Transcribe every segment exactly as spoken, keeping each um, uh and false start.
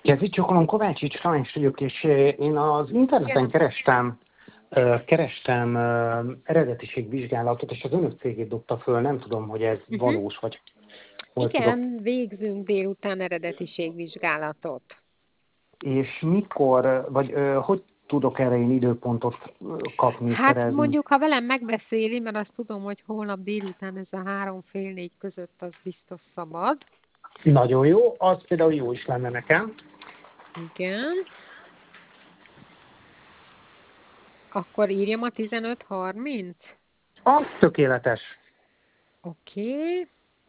Kezdjük csokolom, Kovácsics Tamás vagyok, és eh, én az interneten Igen. kerestem, eh, kerestem eh, eredetiségvizsgálatot, és az önök cégét dobta föl, nem tudom, hogy ez Uh-huh. valós, vagy hol tudok. Igen, végzünk délután eredetiségvizsgálatot. És mikor, eh, vagy eh, hogy tudok erre én időpontot eh, kapni, Hát szerezni? mondjuk, ha velem megbeszéli, mert azt tudom, hogy holnap délután ez a három fél négy között az biztos szabad. Nagyon jó, az például jó is lenne nekem. Igen. Akkor írjam a tizenöt harminc. Az tökéletes. Oké. Okay.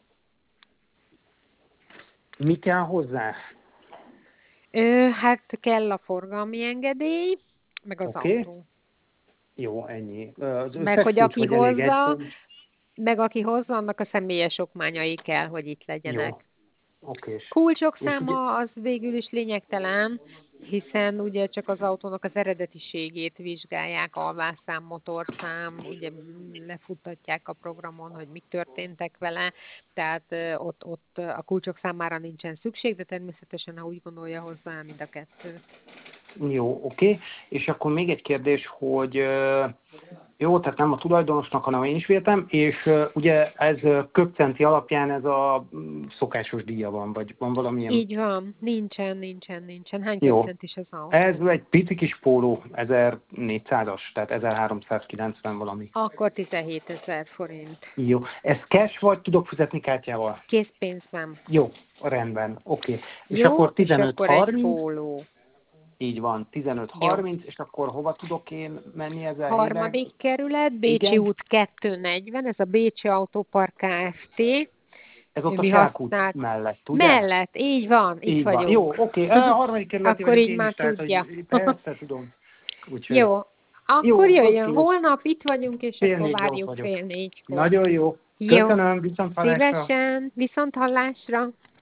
Mi kell hozzá? Ö, hát kell a forgalmi engedély, meg az Oké? Okay. autó. Jó, ennyi. Az Meg összes hogy kulcs, aki vagy elég egy hozza, kulcs? meg aki hozza, annak a személyes okmányai kell, hogy itt Jó. legyenek. Okés. Kulcsok És ugye, száma az végül is lényegtelen, hiszen ugye csak az autónak az eredetiségét vizsgálják, alvásszám, motorszám, ugye lefuttatják a programon, hogy mik történtek vele, tehát ö, ott, ott a kulcsok számára nincsen szükség, de természetesen, ha úgy gondolja, hozzá mind a kettőt. jó, oké. És akkor még egy kérdés, hogy ö, jó, tehát nem a tulajdonosnak, hanem én is véltem, és ö, ugye ez ö, köbcenti alapján ez a mm, szokásos díja van, vagy van valamilyen... Így van, nincsen, nincsen, nincsen. Hány Jó. köbcent is az Ez autó? egy pici kis póló, ezernégyszázas, tehát ezerháromszázkilencven valami. Akkor tizenhétezer forint. Jó. Ez cash, vagy tudok fizetni kártyával? Készpénzben. Jó, rendben, oké. És Jó, akkor és tizenöt akkor egy harminc, póló. így van, tizenöt Jó. harminc, és akkor hova tudok én menni ezzel helyre? Harmadik kerület, Bécsi Igen? út kettőszáznegyven, ez a Bécsi Autópark Kft. Ez ott a Mi Sárkút használt. mellett, ugye? Mellett, így van, itt Így van. Jó, vagyunk. oké. A harmadik kerületi Akkor vagyok így én is, már tehát, tudja. hogy persze tudom. Úgyhogy, Jó, akkor jó, jöjjön. oké. Holnap itt vagyunk, és Fél akkor négyre ott várjuk vagyok. fél négykor. Nagyon jó. Jó, Köszönöm, viszont hallásra. szívesen, viszont hallásra.